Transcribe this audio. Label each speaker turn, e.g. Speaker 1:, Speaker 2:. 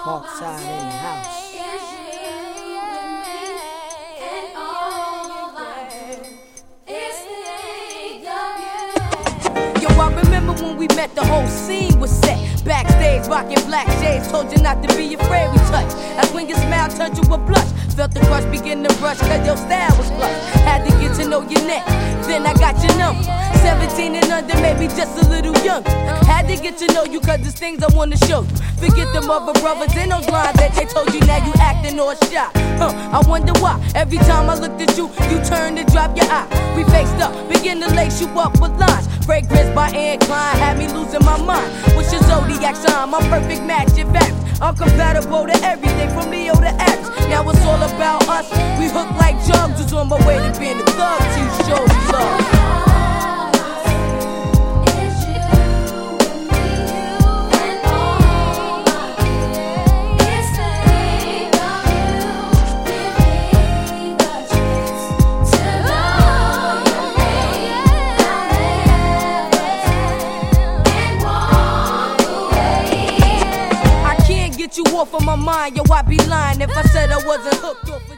Speaker 1: Parkside in the house.
Speaker 2: Yo, I remember when we met, the whole scene was set. Backstage, rocking black shades, told you not to be afraid we touch. That's when your smile turned to a blush. Felt the crush begin to rush, cause your style was plush. Had to get to know your neck, then I got your number. 17 and under, maybe just a little younger. Had to get to know you, cause there's things I wanna show you. Forget them other brothers and those lines that they told you, now you acting all shy. I wonder why, every time I looked at you, you turned and dropped your eye. We faced up, begin to lace you up with lines. Fragrance by Anne Klein had me losing my mind. What's your zodiac sign? My perfect match, in fact. I'm compatible to everything from Leo to X. Now it's all about us. We hook like drugs. Was on my way to being a thug till you showed me love. You off of my mind, yo, I'd be lying if I said I wasn't hooked off of